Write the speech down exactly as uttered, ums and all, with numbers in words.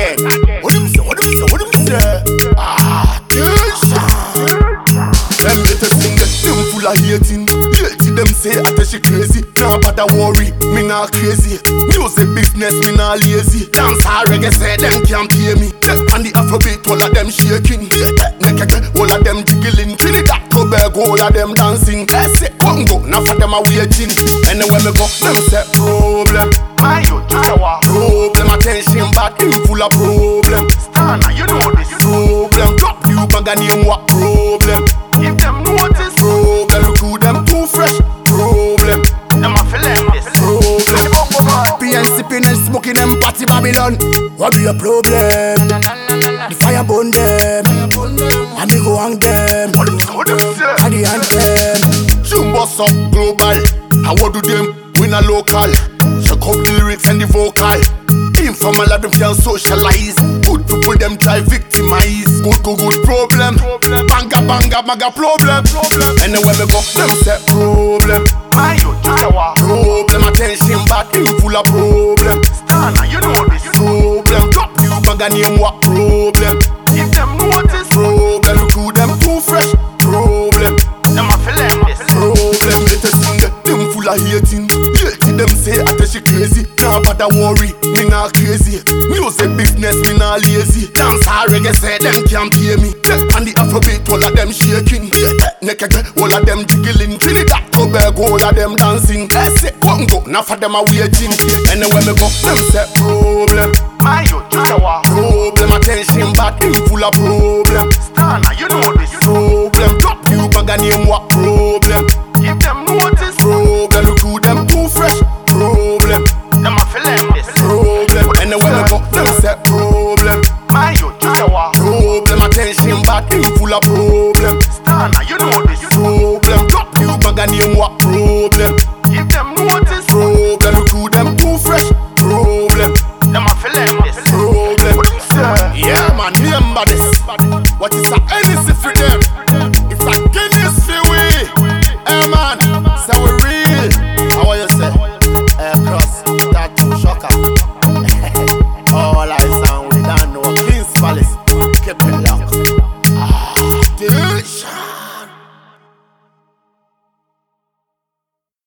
again. What do you say? What do you say? What do you say? Ah, them better sing the them full of hating. Hating them say I tell she crazy. Nah bother worry, me nah crazy. Music business, me nah lazy. Dance hard reggae say them can't pay me. And the Afrobeat, all of them shaking. All of them jiggling. Trinidad, Tobago, all of them dancing. Say Congo, now for them a waiting. And then when me go, them say problem. My youth, problem, attention bad, him full of problem. Stana, you know this problem. Drop you bag and name what problem. Give them notice. Problem, recruit them too fresh. Problem, them a feel them this. Problem, P and sipping and smoking them party Babylon. What be a problem? The fire burn them, and they go hang them. What do you say? And the anthem. Jumbo up global. How do them win a local? Check out the lyrics and the vocal. Informal of them can socialize. Good people them try victimize. Good good good problem. Banga banga banga problem. And then when we go them say problem. My youth problem. Attention bad, him full of problem. Stana, you know this problem. Drop you banga name what problem. Give them notice. Problem, recruit them too fresh. Problem, them a feel them this. Problem, better sing them full of hating. Hating them say I tell she crazy. Nah bother worry, me nah crazy. Music business, me nah lazy. Dance hard reggae say them can't pay me. And the Afrobeat, all of them shaking. All of them jiggling. Trinidad, Tobago, all of them dancing. Say Congo, now for them a waiting. And then when me go, them say problem. My youth, problem, attention bad, him full of problem. Stana, you know this problem. Drop you bag and name what